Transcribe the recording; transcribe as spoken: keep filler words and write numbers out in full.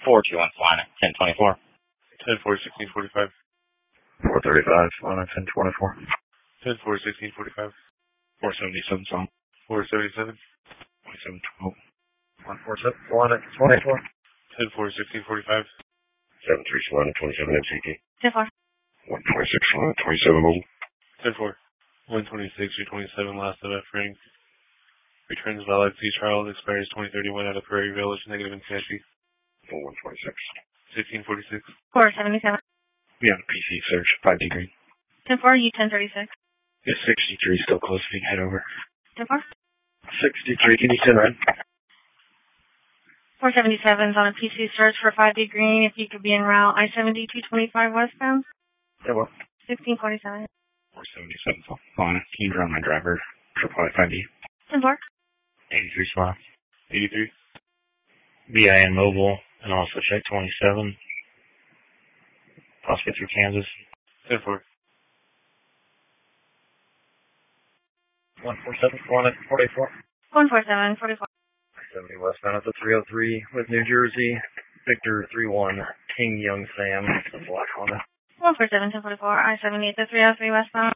four two one, flying at ten twenty-four. ten four, sixteen forty-five. four thirty-five, flying at ten twenty-four. ten four, sixteen forty-five. four seventy-seven, song. four seventy-seven. twenty-seven twelve. one forty-seven, flying at twenty-four. ten four, sixteen forty-five. seven three, flying at twenty-seven, M C T. ten four. one twenty-six, flying at twenty-seven, mobile. ten four. one twenty-six through twenty-seven, last of F ring. Returns valid C Charles, expires twenty thirty-one out of Prairie Village, negative in Comanche. one twenty-six. sixteen forty-six. four seventy-seven. We have a P C search, five D green. ten four, U ten thirty-six. Yeah, sixty-three, still close if you can head over. ten four. sixty-three, can you send red? four seventy-seven's on a P C search for five D green. If you could be en route, I seventy two twenty-five westbound. Yeah, well. sixteen forty-seven. four seventy-seven, so flying. Can you run my driver for five D? ten four. eighty-three, spot. eighty-three. B I N mobile, and also check twenty-seven. Possibly through Kansas. ten four. one forty-seven, flying at forty-four. one forty-seven, forty-four. seventy westbound at the three oh three with New Jersey. Victor three one, King Young Sam, the black Honda. one forty-seven, ten forty-four, I seventy at the three oh three westbound.